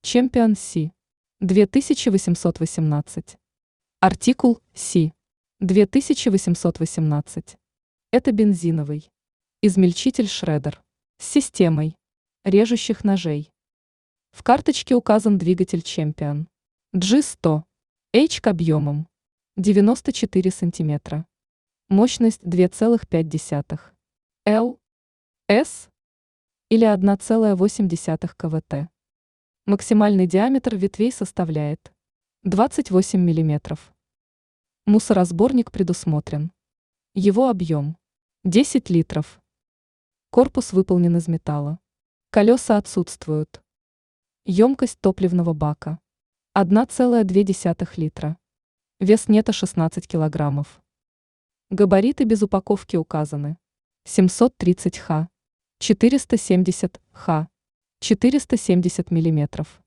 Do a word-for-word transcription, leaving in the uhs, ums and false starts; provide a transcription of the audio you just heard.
Чемпион Си. две тысячи восемьсот восемнадцать. Артикул Си. две тысячи восемьсот восемнадцать. Это бензиновый измельчитель-шреддер с системой режущих ножей. В карточке указан двигатель Чемпион джи сто эйч к объемом девяносто четыре сантиметра. Мощность два целых пять десятых Л С или одна целая восемь десятых киловатт. Максимальный диаметр ветвей составляет двадцать восемь миллиметров. Мусоросборник предусмотрен. Его объем десять литров. Корпус выполнен из металла. Колеса отсутствуют. Емкость топливного бака одна целая две десятых литра. Вес нета шестнадцать килограммов. Габариты без упаковки указаны: семьсот тридцать ха, четыреста семьдесят ха, четыреста семьдесят миллиметров.